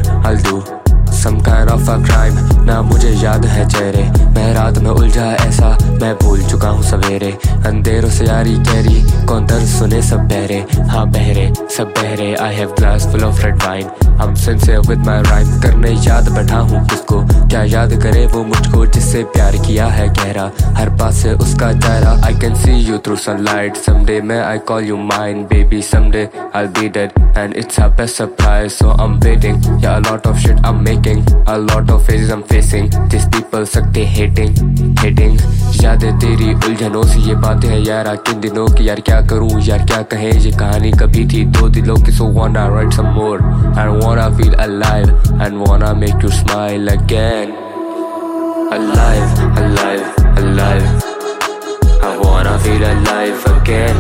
I'll do some kind of a crime। ना मुझे याद है चेहरे, मैं रात में उलझा ऐसा मैं भूल चुका हूँ सवेरे। अंधेरों से यारी गहरी, कौन दर्द सुने सब बहरे, हाँ बहरे सब बहरे। I have glass full of red wine, I'm sincere with my rhyme। करने याद बैठा हूँ किसको, क्या याद करे वो मुझको जिससे प्यार किया है गहरा, हर बात से उसका चेहरा। I can see you through sunlight, someday may I call you mine baby, someday I'll be dead and it's our best surprise। So I'm waiting, yeah a lot of shit I'm making, a lot of phases I'm facing, these people सकते hating। यादें तेरी उलझनों से ये बातें हैं यारा किन दिनों की, यार क्या करूँ यार क्या कहे, ये कहानी कभी थी दो दिलों की। So wanna write some more and wanna feel alive and wanna make you smile again। Alive, alive, alive, I wanna feel alive again।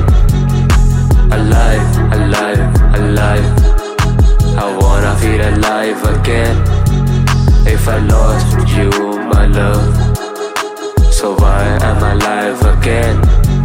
Alive, alive, alive, I wanna feel alive again। If I lost you, my love, so why am I alive again?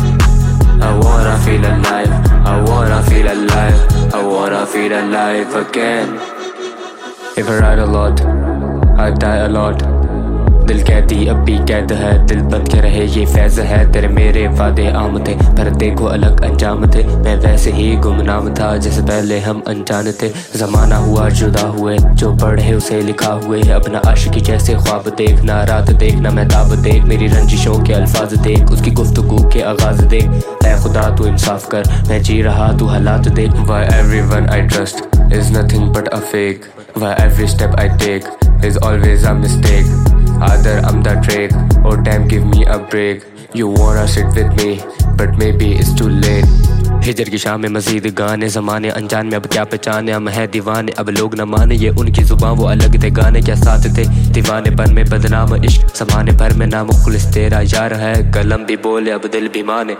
I wanna feel alive, I wanna feel alive, I wanna feel alive again। If I write a lot, I die a lot। दिल कहती अब भी कैद है, दिल बंद के रहे ये फैज़ है। तेरे मेरे वादे आम थे पर देखो अलग अंजाम थे, मैं वैसे ही गुमनाम था जैसे पहले हम अनजान थे। ज़माना हुआ जुदा हुए, जो पढ़े उसे लिखा हुए, अपना आशिकी जैसे ख्वाब देख, ना रात देख ना महताब देख, मेरी रंजिशों के अल्फाज देख, उसकी गुफ्तगू के आगाज देख। ऐ खुदा तू इंसाफ कर, मैं जी रहा तू हालात देख। Why everyone I trust is nothing but a fake, why every step I take is always a mistake। Either I'm the Drake or damn give me a break। You wanna sit with me but maybe it's too late। हिजर की शाम में मजीद गाने, ज़माने अनजान में अब क्या पहचाने, हम है दीवाने अब लोग न माने, ये उनकी जुबान वो अलग थे गाने क्या साथ थे। दीवाने पर में बदनाम इश्क, ज़माने भर में नाम खुलिस तेरा यार है, कलम भी बोले अब दिल भी माने।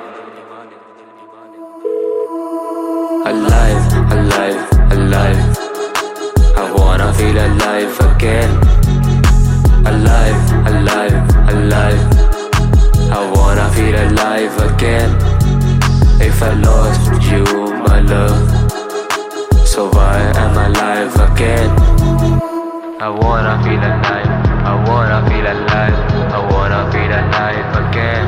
Alive, alive, alive, I wanna feel alive again। Alive, alive, alive, I wanna feel alive again। If I lost you, my love, so why am I alive again? I wanna feel alive, I wanna feel alive, I wanna feel alive again।